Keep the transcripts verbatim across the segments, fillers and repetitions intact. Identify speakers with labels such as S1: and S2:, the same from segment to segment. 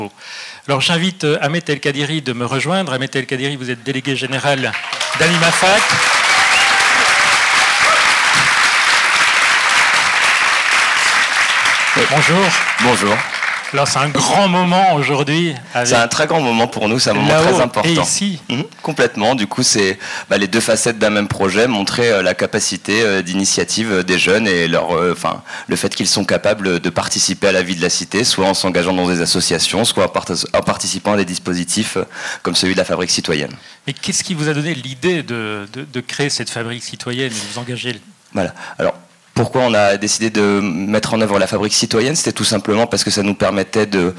S1: Alors j'invite Ahmed El Kadiri de me rejoindre. Ahmed El Kadiri, vous êtes délégué général d'AnimaFac. Oui. Bonjour.
S2: Bonjour.
S1: Alors c'est un grand moment aujourd'hui. Avec...
S2: C'est un très grand moment pour nous, c'est un moment très important.
S1: Et ici.
S2: Mmh, complètement. Du coup, c'est bah, les deux facettes d'un même projet, montrer euh, la capacité euh, d'initiative des jeunes et leur, euh, enfin, le fait qu'ils sont capables de participer à la vie de la cité, soit en s'engageant dans des associations, soit en, part- en participant à des dispositifs euh, comme celui de la Fabrique citoyenne.
S1: Mais qu'est-ce qui vous a donné l'idée de, de, de créer cette Fabrique citoyenne et de vous engager?
S2: Voilà. Alors. Pourquoi on a décidé de mettre en œuvre la Fabrique citoyenne? C'était tout simplement parce que ça nous permettait de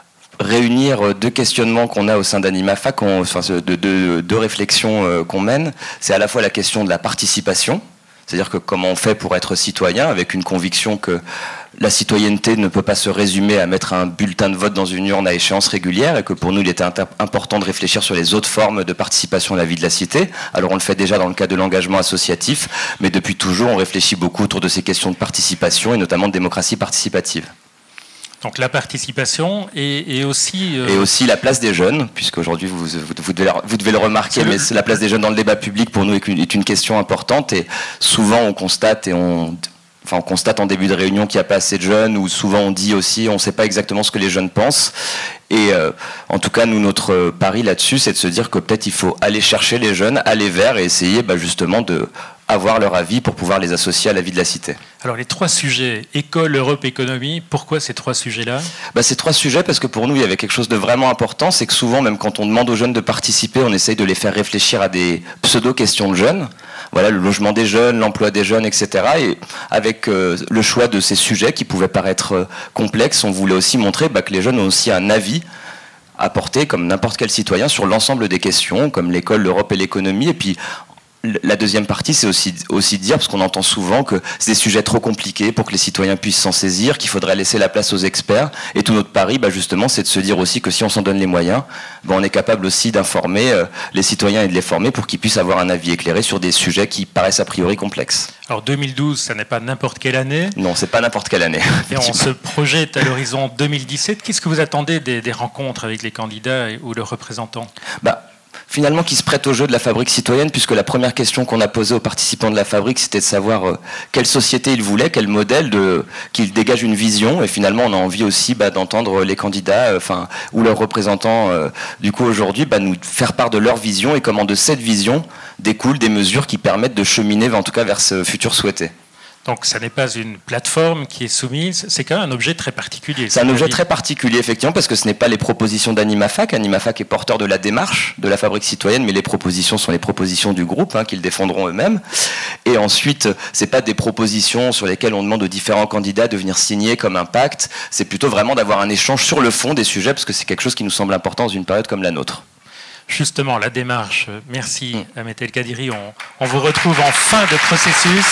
S2: réunir deux questionnements qu'on a au sein d'AnimaFac, enfin, de deux réflexions qu'on mène. C'est à la fois la question de la participation, c'est-à-dire que comment on fait pour être citoyen, avec une conviction que la citoyenneté ne peut pas se résumer à mettre un bulletin de vote dans une urne à échéance régulière, et que pour nous il était important de réfléchir sur les autres formes de participation à la vie de la cité. Alors on le fait déjà dans le cadre de l'engagement associatif, mais depuis toujours on réfléchit beaucoup autour de ces questions de participation et notamment de démocratie participative.
S1: Donc la participation et, et aussi... Euh...
S2: Et aussi la place des jeunes, puisqu'aujourd'hui vous, vous, vous, devez, vous devez le remarquer, mais le... la place des jeunes dans le débat public pour nous est une, est une question importante, et souvent on constate et on... Enfin, on constate en début de réunion qu'il n'y a pas assez de jeunes, ou souvent on dit aussi on ne sait pas exactement ce que les jeunes pensent. Et euh, en tout cas, nous, notre pari là-dessus, c'est de se dire que peut-être il faut aller chercher les jeunes, aller vers et essayer bah, justement de avoir leur avis pour pouvoir les associer à la vie de la cité.
S1: Alors les trois sujets, école, Europe, économie, pourquoi ces trois sujets-là?
S2: bah, Ces trois sujets, parce que pour nous, il y avait quelque chose de vraiment important, c'est que souvent, même quand on demande aux jeunes de participer, on essaye de les faire réfléchir à des pseudo-questions de jeunes. Voilà, le logement des jeunes, l'emploi des jeunes, et cetera. Et avec euh, le choix de ces sujets qui pouvaient paraître euh, complexes, on voulait aussi montrer bah, que les jeunes ont aussi un avis à porter, comme n'importe quel citoyen, sur l'ensemble des questions, comme l'école, l'Europe et l'économie. Et puis, la deuxième partie, c'est aussi, aussi dire, parce qu'on entend souvent que c'est des sujets trop compliqués pour que les citoyens puissent s'en saisir, qu'il faudrait laisser la place aux experts. Et tout notre pari, bah justement, c'est de se dire aussi que si on s'en donne les moyens, bah on est capable aussi d'informer euh, les citoyens et de les former pour qu'ils puissent avoir un avis éclairé sur des sujets qui paraissent a priori complexes.
S1: Alors deux mille douze, ça n'est pas n'importe quelle année.
S2: Non, c'est pas n'importe quelle année.
S1: Et on se projette à l'horizon deux mille dix-sept. Qu'est-ce que vous attendez des, des rencontres avec les candidats ou leurs représentants?
S2: bah, Finalement, qui se prête au jeu de la Fabrique citoyenne, puisque la première question qu'on a posée aux participants de la Fabrique, c'était de savoir euh, quelle société ils voulaient, quel modèle, de, qu'ils dégagent une vision. Et finalement, on a envie aussi bah, d'entendre les candidats euh, enfin, ou leurs représentants, euh, du coup, aujourd'hui, bah, nous faire part de leur vision et comment de cette vision découlent des mesures qui permettent de cheminer, en tout cas, vers ce futur souhaité.
S1: Donc ça n'est pas une plateforme qui est soumise, c'est quand même un objet très particulier.
S2: C'est un objet très particulier, effectivement, parce que ce n'est pas les propositions d'AnimaFac. AnimaFac est porteur de la démarche de la Fabrique citoyenne, mais les propositions sont les propositions du groupe, hein, qu'ils défendront eux-mêmes. Et ensuite, ce n'est pas des propositions sur lesquelles on demande aux différents candidats de venir signer comme un pacte. C'est plutôt vraiment d'avoir un échange sur le fond des sujets, parce que c'est quelque chose qui nous semble important dans une période comme la nôtre.
S1: Justement, la démarche. Merci, mmh. Ahmed El Kadiri. On, on vous retrouve en fin de processus.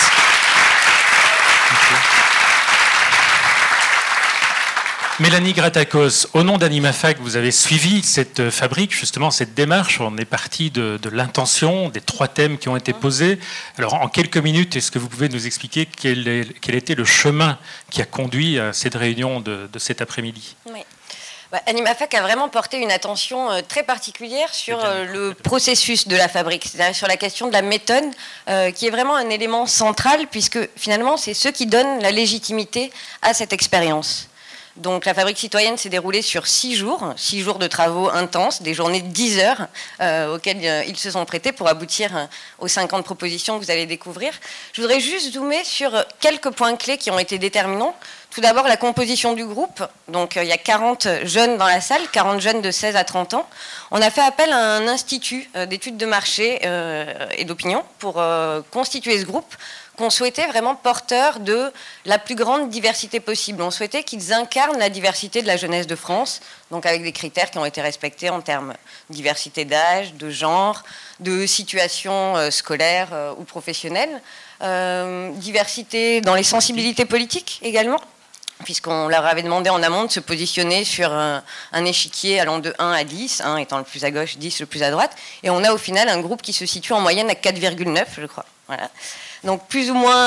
S1: Mélanie Gratakos, au nom d'AnimaFac, vous avez suivi cette fabrique, justement cette démarche. On est parti de, de l'intention, des trois thèmes qui ont été posés. Alors en quelques minutes, est-ce que vous pouvez nous expliquer quel, est, quel était le chemin qui a conduit à cette réunion de, de cet après-midi?
S3: Oui. Bah, AnimaFac a vraiment porté une attention euh, très particulière sur euh, le processus de la fabrique, c'est-à-dire sur la question de la méthode, euh, qui est vraiment un élément central, puisque finalement c'est ce qui donne la légitimité à cette expérience. Donc la Fabrique citoyenne s'est déroulée sur six jours, six jours de travaux intenses, des journées de dix heures euh, auxquelles euh, ils se sont prêtés pour aboutir euh, aux cinquante propositions que vous allez découvrir. Je voudrais juste zoomer sur quelques points clés qui ont été déterminants. Tout d'abord, la composition du groupe. Donc euh, il y a quarante jeunes dans la salle, quarante jeunes de seize à trente ans. On a fait appel à un institut euh, d'études de marché euh, et d'opinion pour euh, constituer ce groupe, qu'on souhaitait vraiment porteur de la plus grande diversité possible. On souhaitait qu'ils incarnent la diversité de la jeunesse de France, donc avec des critères qui ont été respectés en termes de diversité d'âge, de genre, de situation euh, scolaire euh, ou professionnelle, euh, diversité dans les sensibilités politiques également, puisqu'on leur avait demandé en amont de se positionner sur un, un échiquier allant de un à dix, un étant le plus à gauche, dix le plus à droite, et on a au final un groupe qui se situe en moyenne à quatre virgule neuf, je crois. Voilà. Donc plus ou moins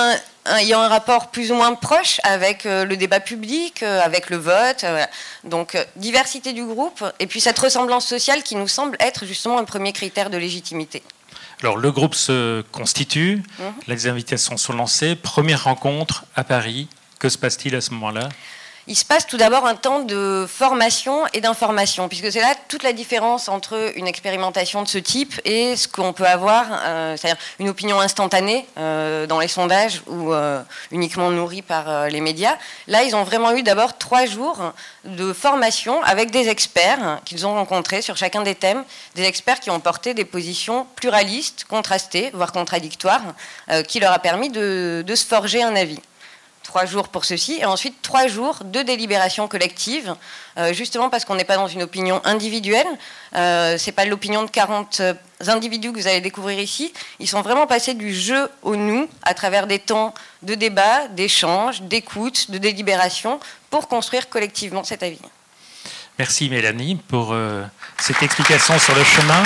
S3: ayant un rapport plus ou moins proche avec euh, le débat public, euh, avec le vote. Euh, donc, euh, diversité du groupe, et puis cette ressemblance sociale qui nous semble être justement un premier critère de légitimité.
S1: Alors, le groupe se constitue, mmh. les invitations sont lancées. Première rencontre à Paris. Que se passe-t-il à ce moment-là ?
S3: Il se passe tout d'abord un temps de formation et d'information, puisque c'est là toute la différence entre une expérimentation de ce type et ce qu'on peut avoir, euh, c'est-à-dire une opinion instantanée euh, dans les sondages ou euh, uniquement nourrie par euh, les médias. Là, ils ont vraiment eu d'abord trois jours de formation avec des experts qu'ils ont rencontrés sur chacun des thèmes, des experts qui ont porté des positions pluralistes, contrastées, voire contradictoires, euh, qui leur a permis de, de se forger un avis. Trois jours pour ceci, et ensuite trois jours de délibération collective, euh, justement parce qu'on n'est pas dans une opinion individuelle, euh, c'est pas l'opinion de quarante individus que vous allez découvrir ici, ils sont vraiment passés du je au nous, à travers des temps de débat, d'échange, d'écoute, de délibération, pour construire collectivement cet avis.
S1: Merci Mélanie pour euh, cette explication sur le chemin.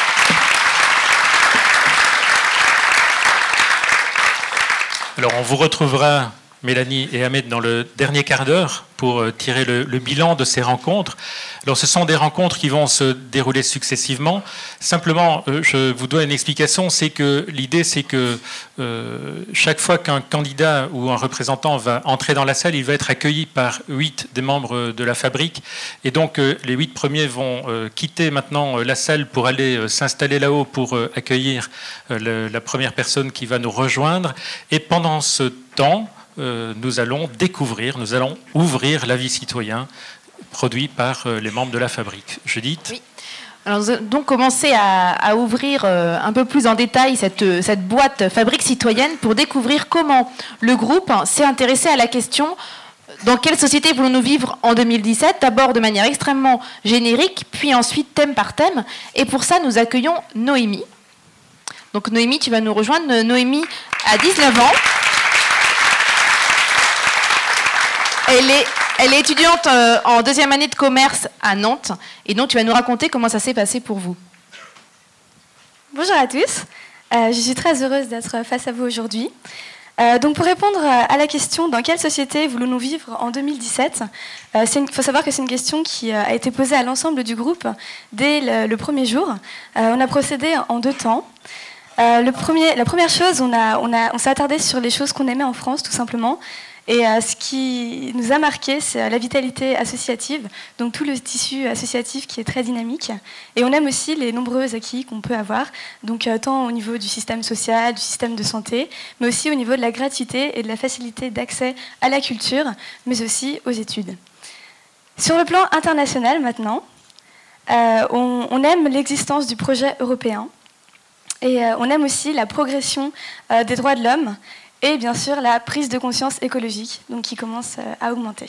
S1: Alors on vous retrouvera, Mélanie et Ahmed, dans le dernier quart d'heure pour tirer le, le bilan de ces rencontres. Alors, ce sont des rencontres qui vont se dérouler successivement. Simplement, euh, je vous dois une explication, c'est que l'idée, c'est que euh, chaque fois qu'un candidat ou un représentant va entrer dans la salle, il va être accueilli par huit des membres de la fabrique. Et donc, euh, les huit premiers vont euh, quitter maintenant euh, la salle pour aller euh, s'installer là-haut pour euh, accueillir euh, le, la première personne qui va nous rejoindre. Et pendant ce temps, Euh, nous allons découvrir, nous allons ouvrir l'avis citoyen produit par euh, les membres de la fabrique. Judith ?
S4: Oui. Alors, nous allons donc commencer à, à ouvrir euh, un peu plus en détail cette, cette boîte Fabrique citoyenne pour découvrir comment le groupe s'est intéressé à la question dans quelle société voulons-nous vivre en deux mille dix-sept, d'abord de manière extrêmement générique, puis ensuite thème par thème. Et pour ça, nous accueillons Noémie. Donc Noémie, tu vas nous rejoindre. Noémie a dix-neuf ans. Elle est, elle est étudiante en deuxième année de commerce à Nantes. Et donc, tu vas nous raconter comment ça s'est passé pour vous.
S5: Bonjour à tous. Euh, je suis très heureuse d'être face à vous aujourd'hui. Euh, donc, pour répondre à la question « Dans quelle société voulons-nous vivre en deux mille dix-sept ?» euh, Il faut savoir que c'est une question qui a été posée à l'ensemble du groupe dès le, le premier jour. Euh, on a procédé en deux temps. Euh, le premier, la première chose, on, a, on, a, on s'est attardé sur les choses qu'on aimait en France, tout simplement. Et euh, ce qui nous a marqué, c'est la vitalité associative, donc tout le tissu associatif qui est très dynamique. Et on aime aussi les nombreux acquis qu'on peut avoir, donc euh, tant au niveau du système social, du système de santé, mais aussi au niveau de la gratuité et de la facilité d'accès à la culture, mais aussi aux études. Sur le plan international maintenant, euh, on, on aime l'existence du projet européen et euh, on aime aussi la progression euh, des droits de l'homme, et bien sûr la prise de conscience écologique, donc qui commence à augmenter.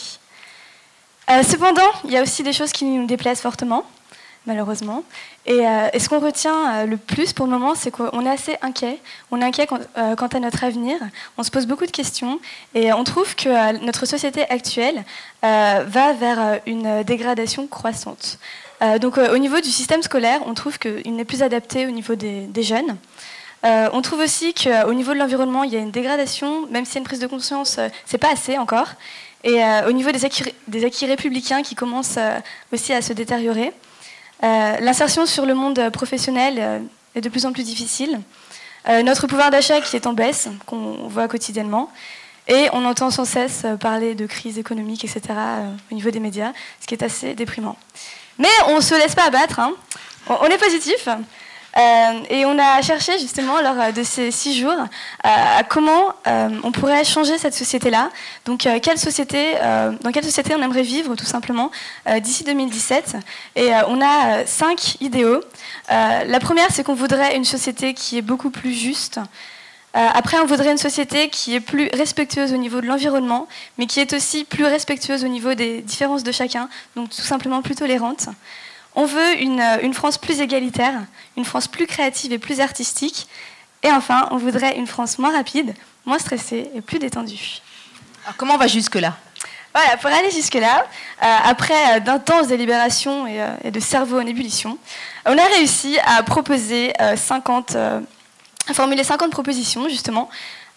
S5: Euh, cependant, il y a aussi des choses qui nous déplaisent fortement, malheureusement. Et, euh, et ce qu'on retient le plus pour le moment, c'est qu'on est assez inquiet. On est inquiet quant, euh, quant à notre avenir. On se pose beaucoup de questions et on trouve que euh, notre société actuelle euh, va vers une dégradation croissante. Euh, donc euh, au niveau du système scolaire, on trouve qu'il n'est plus adapté au niveau des, des jeunes. Euh, on trouve aussi qu'au niveau de l'environnement, il y a une dégradation, même s'il y a une prise de conscience, euh, c'est pas assez encore. Et euh, au niveau des acquis, des acquis républicains qui commencent euh, aussi à se détériorer, euh, l'insertion sur le monde professionnel euh, est de plus en plus difficile. Euh, notre pouvoir d'achat qui est en baisse, qu'on voit quotidiennement, et on entend sans cesse parler de crise économique, et cetera euh, au niveau des médias, ce qui est assez déprimant. Mais on ne se laisse pas abattre, hein. on, on est positif. Euh, et on a cherché justement lors de ces six jours euh, à comment euh, on pourrait changer cette société-là. Donc, euh, quelle société, euh, dans quelle société on aimerait vivre tout simplement euh, d'ici deux mille dix-sept. Et euh, on a euh, cinq idéaux. Euh, la première, c'est qu'on voudrait une société qui est beaucoup plus juste. Euh, après, on voudrait une société qui est plus respectueuse au niveau de l'environnement, mais qui est aussi plus respectueuse au niveau des différences de chacun, donc tout simplement plus tolérante. On veut une, une France plus égalitaire, une France plus créative et plus artistique. Et enfin, on voudrait une France moins rapide, moins stressée et plus détendue.
S4: Alors comment on va jusque-là ?
S5: Voilà, pour aller jusque-là, euh, après euh, d'intenses délibérations et, euh, et de cerveau en ébullition, on a réussi à proposer euh, cinquante, euh, à formuler cinquante propositions, justement,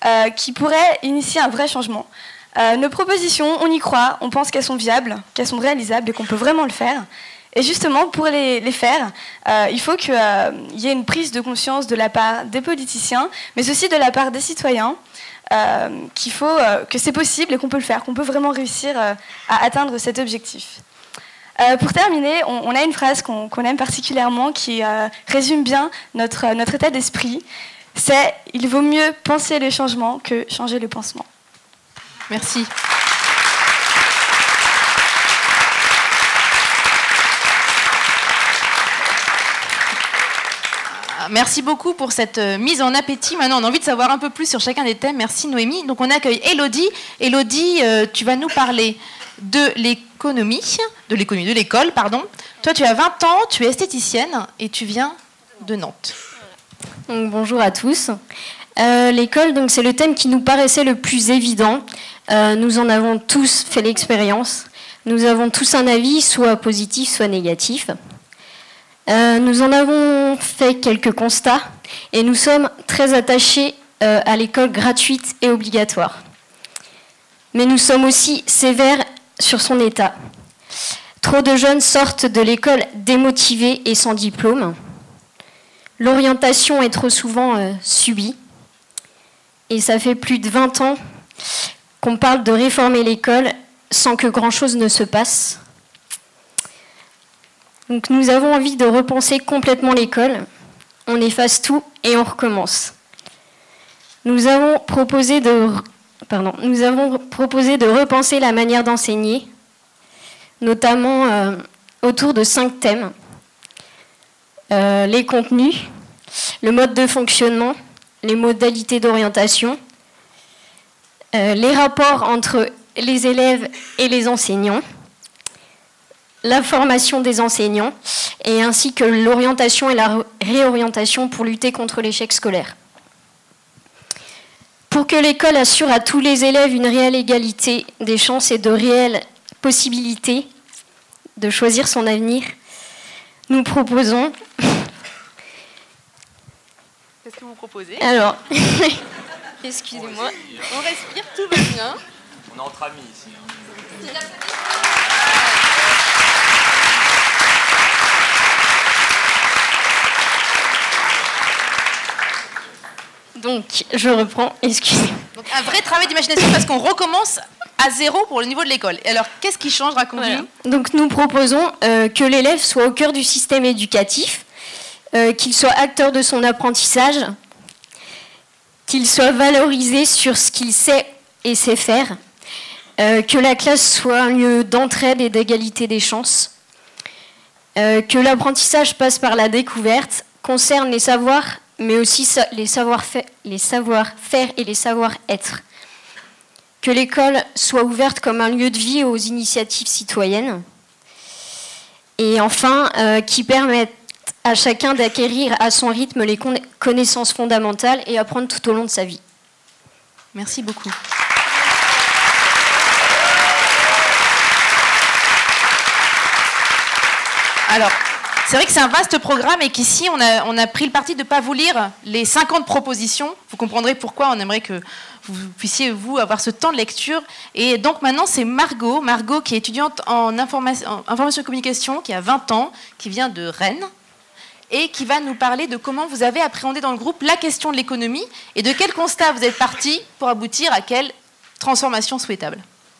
S5: euh, qui pourraient initier un vrai changement. Euh, nos propositions, on y croit, on pense qu'elles sont viables, qu'elles sont réalisables et qu'on peut vraiment le faire. Et justement, pour les, les faire, euh, il faut qu'il euh, y ait une prise de conscience de la part des politiciens, mais aussi de la part des citoyens, euh, qu'il faut, euh, que c'est possible et qu'on peut le faire, qu'on peut vraiment réussir euh, à atteindre cet objectif. Euh, pour terminer, on, on a une phrase qu'on, qu'on aime particulièrement qui euh, résume bien notre, notre état d'esprit. C'est « Il vaut mieux penser le changement que changer le pansement ».
S4: Merci. Merci beaucoup pour cette mise en appétit. Maintenant, on a envie de savoir un peu plus sur chacun des thèmes. Merci Noémie. Donc, on accueille Élodie. Élodie, euh, tu vas nous parler de l'économie, de l'économie, de l'école, pardon. Toi, tu as vingt ans, tu es esthéticienne et tu viens de Nantes.
S6: Donc, bonjour à tous. Euh, l'école, donc, c'est le thème qui nous paraissait le plus évident. Euh, nous en avons tous fait l'expérience. Nous avons tous un avis, soit positif, soit négatif. Euh, nous en avons fait quelques constats et nous sommes très attachés euh, à l'école gratuite et obligatoire. Mais nous sommes aussi sévères sur son état. Trop de jeunes sortent de l'école démotivés et sans diplôme. L'orientation est trop souvent euh, subie. Et ça fait plus de vingt ans qu'on parle de réformer l'école sans que grand-chose ne se passe. Donc nous avons envie de repenser complètement l'école. On efface tout et on recommence. Nous avons proposé de, pardon, nous avons proposé de repenser la manière d'enseigner, notamment euh, autour de cinq thèmes. Euh, les contenus, le mode de fonctionnement, les modalités d'orientation, euh, les rapports entre les élèves et les enseignants, la formation des enseignants, et ainsi que l'orientation et la réorientation pour lutter contre l'échec scolaire. Pour que l'école assure à tous les élèves une réelle égalité des chances et de réelles possibilités de choisir son avenir, nous proposons...
S4: Qu'est-ce que vous proposez ?
S6: Alors, excusez-moi.
S4: On respire, tout va bien.
S2: On est entre amis ici. Hein.
S6: Donc, je reprends, excusez-moi.
S4: Donc, un vrai travail d'imagination parce qu'on recommence à zéro pour le niveau de l'école. Et alors, qu'est-ce qui change, raconte-nous ?
S6: Voilà. Donc, nous proposons euh, que l'élève soit au cœur du système éducatif, euh, qu'il soit acteur de son apprentissage, qu'il soit valorisé sur ce qu'il sait et sait faire, euh, que la classe soit un lieu d'entraide et d'égalité des chances, euh, que l'apprentissage passe par la découverte, concerne les savoirs, mais aussi les savoir-faire, les savoir-faire et les savoir-être. Que l'école soit ouverte comme un lieu de vie aux initiatives citoyennes. Et enfin, euh, qui permette à chacun d'acquérir à son rythme les connaissances fondamentales et apprendre tout au long de sa vie.
S4: Merci beaucoup. Alors, c'est vrai que c'est un vaste programme et qu'ici, on a, on a pris le parti de ne pas vous lire les cinquante propositions. Vous comprendrez pourquoi on aimerait que vous puissiez, vous, avoir ce temps de lecture. Et donc maintenant, c'est Margot, Margot qui est étudiante en information, en information et communication, qui a vingt ans, qui vient de Rennes, et qui va nous parler de comment vous avez appréhendé dans le groupe la question de l'économie et de quel constat vous êtes parti pour aboutir à quelle transformation souhaitable.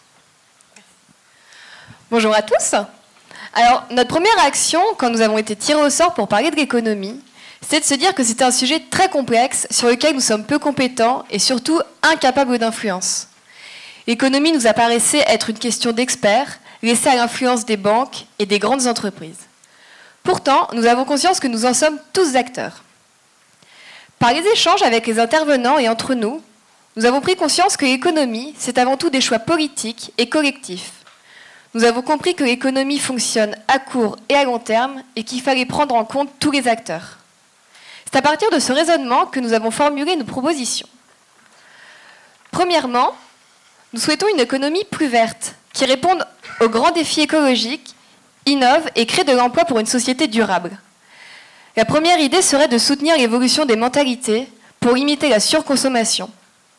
S7: Bonjour à tous. Alors, notre première action, quand nous avons été tirés au sort pour parler de l'économie, c'est de se dire que c'était un sujet très complexe sur lequel nous sommes peu compétents et surtout incapables d'influence. L'économie nous apparaissait être une question d'experts, laissée à l'influence des banques et des grandes entreprises. Pourtant, nous avons conscience que nous en sommes tous acteurs. Par les échanges avec les intervenants et entre nous, nous avons pris conscience que l'économie, c'est avant tout des choix politiques et collectifs. Nous avons compris que l'économie fonctionne à court et à long terme et qu'il fallait prendre en compte tous les acteurs. C'est à partir de ce raisonnement que nous avons formulé nos propositions. Premièrement, nous souhaitons une économie plus verte, qui réponde aux grands défis écologiques, innove et crée de l'emploi pour une société durable. La première idée serait de soutenir l'évolution des mentalités pour limiter la surconsommation.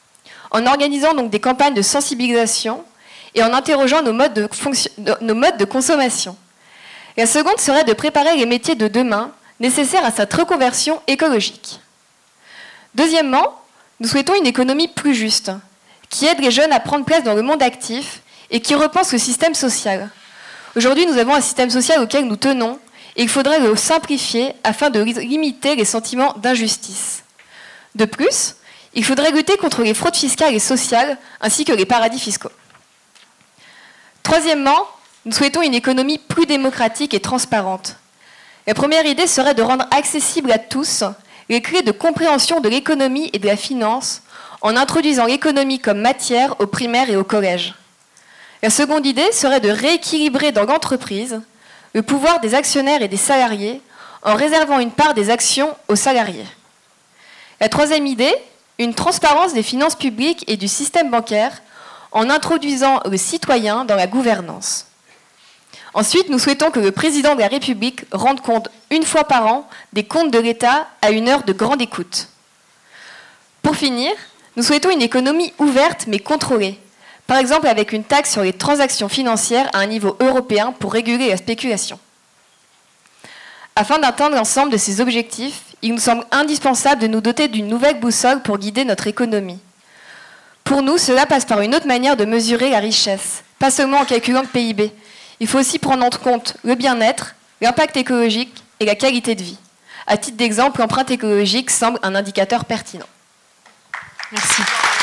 S7: en organisant donc des campagnes de sensibilisation et en interrogeant nos modes de, fonction... nos modes de consommation. La seconde serait de préparer les métiers de demain nécessaires à cette reconversion écologique. Deuxièmement, nous souhaitons une économie plus juste, qui aide les jeunes à prendre place dans le monde actif et qui repense le système social. Aujourd'hui, nous avons un système social auquel nous tenons et il faudrait le simplifier afin de limiter les sentiments d'injustice. De plus, il faudrait lutter contre les fraudes fiscales et sociales ainsi que les paradis fiscaux. Troisièmement, nous souhaitons une économie plus démocratique et transparente. La première idée serait de rendre accessible à tous les clés de compréhension de l'économie et de la finance en introduisant l'économie comme matière au primaire et au collège. La seconde idée serait de rééquilibrer dans l'entreprise le pouvoir des actionnaires et des salariés en réservant une part des actions aux salariés. La troisième idée, une transparence des finances publiques et du système bancaire en introduisant le citoyen dans la gouvernance. Ensuite, nous souhaitons que le président de la République rende compte une fois par an des comptes de l'État à une heure de grande écoute. Pour finir, nous souhaitons une économie ouverte mais contrôlée, par exemple avec une taxe sur les transactions financières à un niveau européen pour réguler la spéculation. Afin d'atteindre l'ensemble de ces objectifs, il nous semble indispensable de nous doter d'une nouvelle boussole pour guider notre économie. Pour nous, cela passe par une autre manière de mesurer la richesse, pas seulement en calculant le P I B. Il faut aussi prendre en compte le bien-être, l'impact écologique et la qualité de vie. À titre d'exemple, l'empreinte écologique semble un indicateur pertinent.
S4: Merci.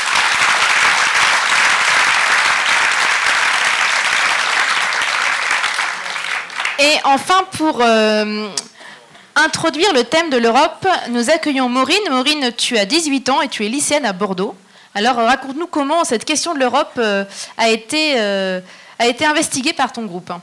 S4: Et enfin, pour euh, introduire le thème de l'Europe, nous accueillons Maureen. Maureen, tu as dix-huit ans et tu es lycéenne à Bordeaux. Alors, raconte-nous comment cette question de l'Europe euh, a été, euh, a été investiguée par ton groupe.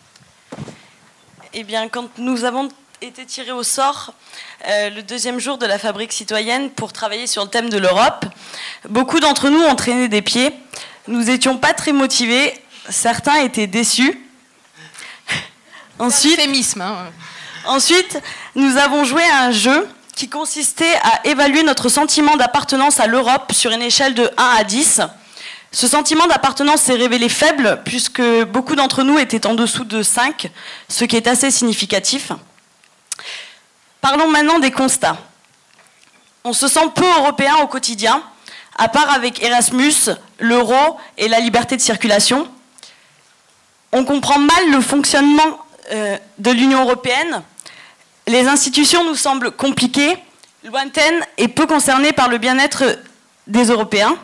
S8: Eh bien, quand nous avons été tirés au sort euh, le deuxième jour de la Fabrique citoyenne pour travailler sur le thème de l'Europe, beaucoup d'entre nous ont traîné des pieds. Nous n'étions pas très motivés. Certains étaient déçus. Ensuite,
S4: Fémisme, hein.
S8: ensuite, nous avons joué à un jeu qui consistait à évaluer notre sentiment d'appartenance à l'Europe sur une échelle de un à dix. Ce sentiment d'appartenance s'est révélé faible puisque beaucoup d'entre nous étaient en dessous de cinq, ce qui est assez significatif. Parlons maintenant des constats. On se sent peu européen au quotidien, à part avec Erasmus, l'euro et la liberté de circulation. On comprend mal le fonctionnement euh, de l'Union européenne. Les institutions nous semblent compliquées, lointaines et peu concernées par le bien-être des Européens.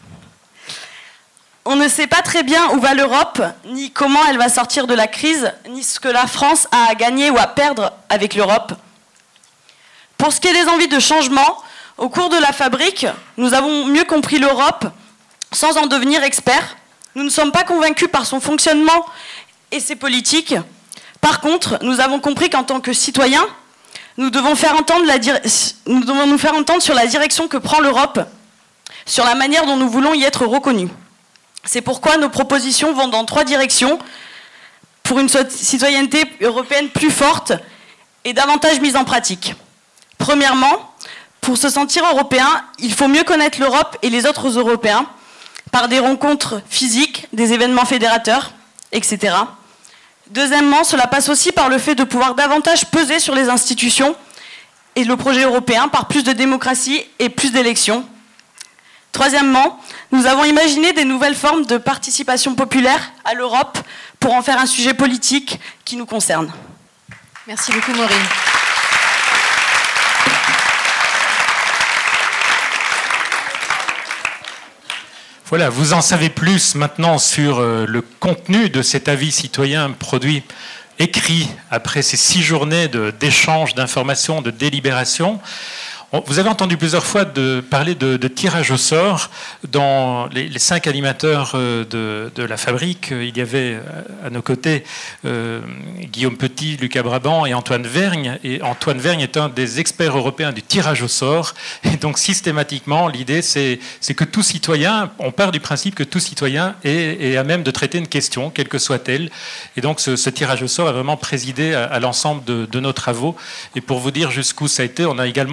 S8: On ne sait pas très bien où va l'Europe, ni comment elle va sortir de la crise, ni ce que la France a à gagner ou à perdre avec l'Europe. Pour ce qui est des envies de changement, au cours de la Fabrique, nous avons mieux compris l'Europe sans en devenir experts. Nous ne sommes pas convaincus par son fonctionnement et ses politiques. Par contre, nous avons compris qu'en tant que citoyens, nous devons, faire entendre la dire... nous devons nous faire entendre sur la direction que prend l'Europe, sur la manière dont nous voulons y être reconnus. C'est pourquoi nos propositions vont dans trois directions pour une citoyenneté européenne plus forte et davantage mise en pratique. Premièrement, pour se sentir européen, il faut mieux connaître l'Europe et les autres Européens par des rencontres physiques, des événements fédérateurs, et cetera. Deuxièmement, cela passe aussi par le fait de pouvoir davantage peser sur les institutions et le projet européen par plus de démocratie et plus d'élections. Troisièmement, nous avons imaginé des nouvelles formes de participation populaire à l'Europe pour en faire un sujet politique qui nous concerne.
S4: Merci beaucoup, Maureen.
S1: Voilà, vous en savez plus maintenant sur le contenu de cet avis citoyen produit, écrit après ces six journées de, d'échange, d'informations, de délibération. Vous avez entendu plusieurs fois de parler de, de tirage au sort. Dans les, les cinq animateurs de, de la Fabrique, il y avait à nos côtés euh, Guillaume Petit, Lucas Brabant et Antoine Vergne. Et Antoine Vergne est un des experts européens du tirage au sort. Et donc systématiquement, l'idée, c'est, c'est que tout citoyen, on part du principe que tout citoyen est, est à même de traiter une question, quelle que soit-elle. Et donc ce, ce tirage au sort a vraiment présidé à, à l'ensemble de, de nos travaux. Et pour vous dire jusqu'où ça a été, on a également produit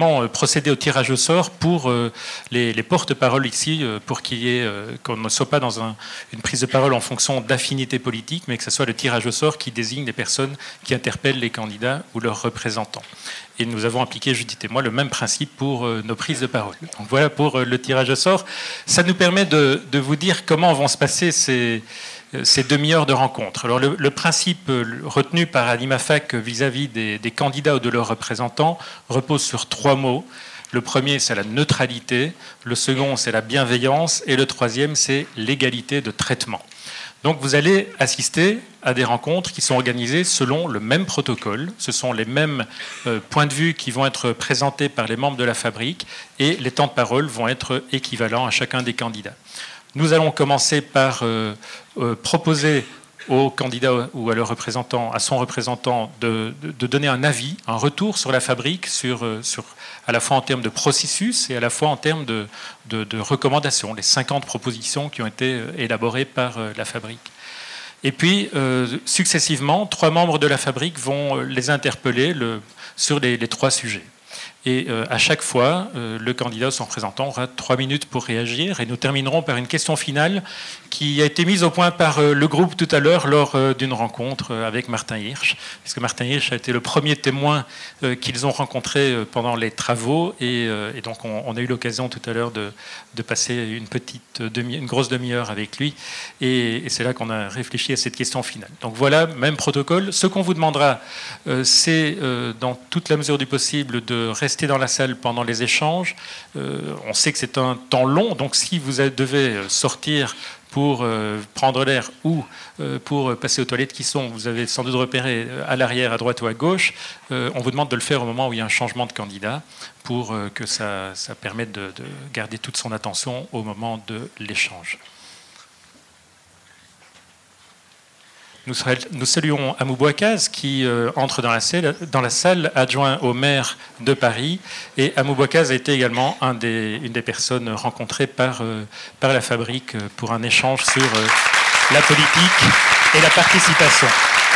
S1: procéder au tirage au sort pour euh, les, les porte-paroles ici, euh, pour qu'il y ait, euh, qu'on ne soit pas dans un, une prise de parole en fonction d'affinités politiques, mais que ce soit le tirage au sort qui désigne les personnes qui interpellent les candidats ou leurs représentants. Et nous avons appliqué, Judith et moi, le même principe pour euh, nos prises de parole. Donc voilà pour euh, le tirage au sort. Ça nous permet de, de vous dire comment vont se passer ces, ces demi-heures de rencontre. Alors le, le principe retenu par AnimaFac vis-à-vis des, des candidats ou de leurs représentants repose sur trois mots. Le premier, c'est la neutralité. Le second, c'est la bienveillance. Et le troisième, c'est l'égalité de traitement. Donc vous allez assister à des rencontres qui sont organisées selon le même protocole. Ce sont les mêmes euh, points de vue qui vont être présentés par les membres de la fabrique et les temps de parole vont être équivalents à chacun des candidats. Nous allons commencer par euh, euh, proposer au candidat ou à leur représentant, à son représentant, de, de, de donner un avis, un retour sur la fabrique, sur, sur, à la fois en termes de processus et à la fois en termes de, de, de recommandations, les cinquante propositions qui ont été élaborées par la fabrique. Et puis, euh, successivement, trois membres de la fabrique vont les interpeller le, sur les, les trois sujets. Et euh, à chaque fois, euh, le candidat ou son représentant aura trois minutes pour réagir. Et nous terminerons par une question finale qui a été mise au point par euh, le groupe tout à l'heure lors euh, d'une rencontre euh, avec Martin Hirsch. Puisque Martin Hirsch a été le premier témoin euh, qu'ils ont rencontré euh, pendant les travaux. Et, euh, et donc on, on a eu l'occasion tout à l'heure de, de passer une, petite demi, une grosse demi-heure avec lui. Et, et c'est là qu'on a réfléchi à cette question finale. Donc voilà, même protocole. Ce qu'on vous demandera, euh, c'est euh, dans toute la mesure du possible de rester dans la salle pendant les échanges. Euh, on sait que c'est un temps long, donc si vous devez sortir pour euh, prendre l'air ou euh, pour passer aux toilettes qui sont, vous avez sans doute repéré à l'arrière, à droite ou à gauche, euh, on vous demande de le faire au moment où il y a un changement de candidat pour euh, que ça, ça permette de, de garder toute son attention au moment de l'échange. Nous, nous saluons Amou Bouakaz qui euh, entre dans la, salle, dans la salle, adjoint au maire de Paris. Et Amou Bouakaz a été également un des, une des personnes rencontrées par, euh, par la fabrique pour un échange sur euh, la politique et la participation.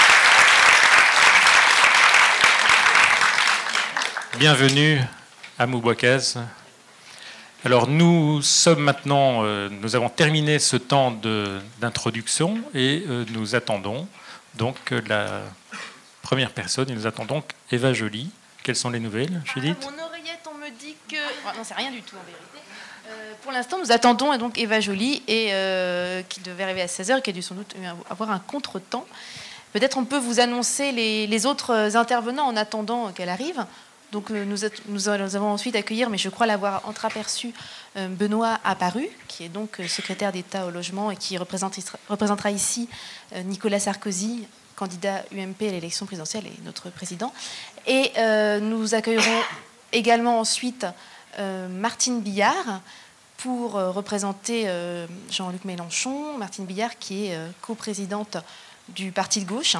S1: Bienvenue, Amou Bouakaz. Alors nous sommes maintenant, euh, nous avons terminé ce temps de, d'introduction et euh, nous attendons donc la première personne, et nous attendons Eva Joly. Quelles sont les nouvelles, Judith ?
S4: À mon oreillette, on me dit que... Oh, non, c'est rien du tout en vérité. Euh, pour l'instant, nous attendons donc Eva Joly, et, euh, qui devait arriver à seize heures, qui a dû sans doute avoir un contretemps. Peut-être on peut vous annoncer les, les autres intervenants en attendant qu'elle arrive. Donc nous, nous avons ensuite accueillir, mais je crois l'avoir entreaperçu, Benoît Apparu, qui est donc secrétaire d'État au logement et qui représentera ici Nicolas Sarkozy, candidat U M P à l'élection présidentielle et notre président. Et euh, nous accueillerons également ensuite euh, Martine Billard pour représenter euh, Jean-Luc Mélenchon. Martine Billard qui est euh, coprésidente du Parti de gauche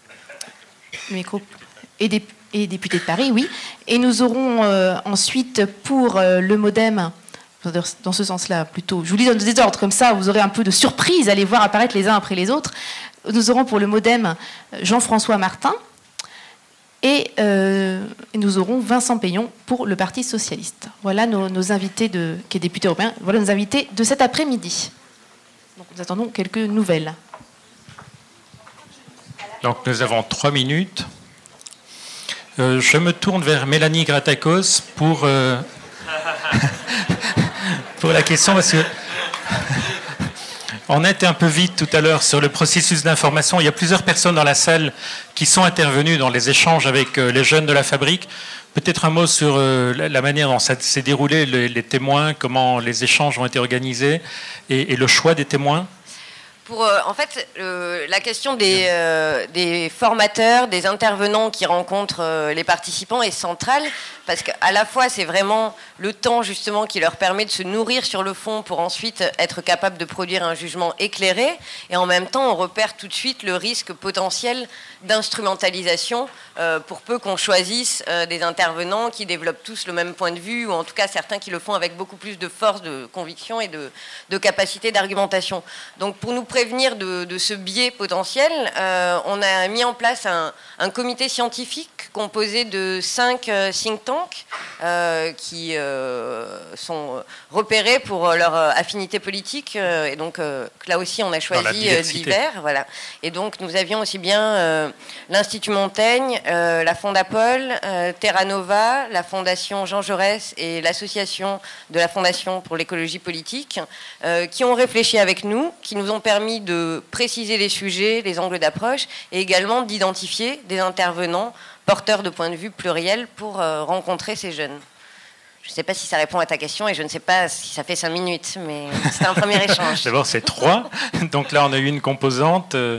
S4: et des et député de Paris, oui. Et nous aurons euh, ensuite pour euh, le MoDem, dans ce sens-là plutôt, je vous lis dans des ordres, comme ça vous aurez un peu de surprise à les voir apparaître les uns après les autres. Nous aurons pour le MoDem Jean-François Martin et, euh, et nous aurons Vincent Payon pour le Parti Socialiste. Voilà nos, nos invités, de, qui est député européen, voilà nos invités de cet après-midi. Donc nous attendons quelques nouvelles.
S1: Donc nous avons trois minutes. Euh, je me tourne vers Mélanie Gratakos pour, euh, pour la question, parce que on a été un peu vite tout à l'heure sur le processus d'information. Il y a plusieurs personnes dans la salle qui sont intervenues dans les échanges avec les jeunes de la fabrique. Peut-être un mot sur euh, la manière dont ça s'est déroulé, les, les témoins, comment les échanges ont été organisés et, et le choix des témoins.
S3: Pour, euh, en fait, euh, la question des, euh, des formateurs, des intervenants qui rencontrent euh, les participants est centrale, parce qu'à la fois, c'est vraiment le temps justement qui leur permet de se nourrir sur le fond pour ensuite être capable de produire un jugement éclairé, et en même temps, on repère tout de suite le risque potentiel d'instrumentalisation, euh, pour peu qu'on choisisse euh, des intervenants qui développent tous le même point de vue, ou en tout cas certains qui le font avec beaucoup plus de force, de conviction et de, de capacité d'argumentation. Donc pour nous prévenir de, de ce biais potentiel, euh, on a mis en place un, un comité scientifique composé de cinq euh, think tanks euh, qui euh, sont repérés pour leur affinité politique. Euh, et donc euh, là aussi, on a choisi euh, divers. Voilà. Et donc nous avions aussi bien euh, l'Institut Montaigne, euh, la Fondapol, euh, Terra Nova, la Fondation Jean Jaurès et l'association de la Fondation pour l'écologie politique, euh, qui ont réfléchi avec nous, qui nous ont permis de préciser les sujets, les angles d'approche, et également d'identifier des intervenants porteurs de points de vue pluriels pour euh, rencontrer ces jeunes. Je ne sais pas si ça répond à ta question et je ne sais pas si ça fait cinq minutes, mais c'est un premier échange.
S1: D'abord, c'est trois. Donc là, on a eu une composante. Euh,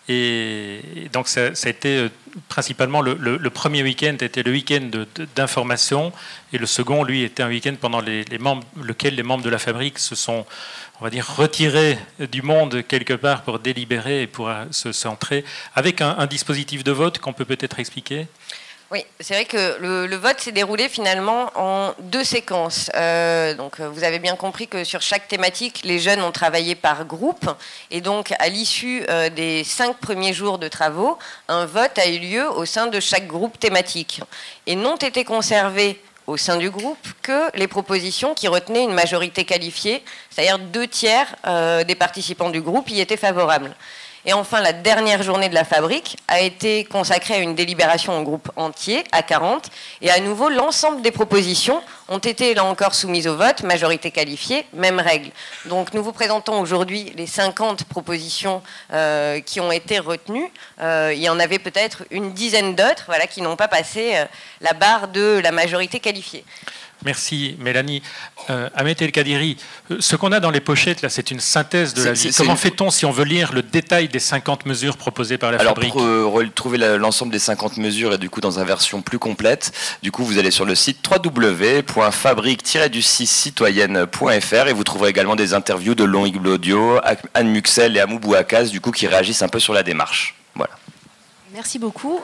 S1: et donc, ça, ça a été euh, principalement le, le, le premier week-end était le week-end de, de, d'information. Et le second, lui, était un week-end pendant les, les membres, lequel les membres de la fabrique se sont, on va dire, retirés du monde quelque part pour délibérer et pour se centrer, avec un, un dispositif de vote qu'on peut peut-être expliquer.
S3: Oui, c'est vrai que le, le vote s'est déroulé finalement en deux séquences. Euh, donc, vous avez bien compris que sur chaque thématique, les jeunes ont travaillé par groupe. Et donc, à l'issue euh, des cinq premiers jours de travaux, un vote a eu lieu au sein de chaque groupe thématique. Et n'ont été conservées au sein du groupe que les propositions qui retenaient une majorité qualifiée, c'est-à-dire deux tiers euh, des participants du groupe y étaient favorables. Et enfin, la dernière journée de la fabrique a été consacrée à une délibération au groupe entier, à quarante, et à nouveau, l'ensemble des propositions ont été, là encore, soumises au vote, majorité qualifiée, même règle. Donc, nous vous présentons aujourd'hui les cinquante propositions euh, qui ont été retenues. Euh, il y en avait peut-être une dizaine d'autres, voilà, qui n'ont pas passé euh, la barre de la majorité qualifiée.
S1: Merci Mélanie. Euh, Ahmed El Kadiri, ce qu'on a dans les pochettes, là, c'est une synthèse de
S2: c'est,
S1: la vie.
S2: c'est,
S1: Comment
S2: c'est...
S1: fait-on si on veut lire le détail des cinquante mesures proposées par la
S2: Alors,
S1: fabrique ?
S2: pour euh, retrouver la, l'ensemble des cinquante mesures et du coup dans une version plus complète, du coup vous allez sur le site w w w point fabrique tiret du six citoyenne point f r et vous trouverez également des interviews de Loïc Blodio, Anne Muxel et Amou Bouakaz, du coup qui réagissent un peu sur la démarche. Voilà.
S4: Merci beaucoup.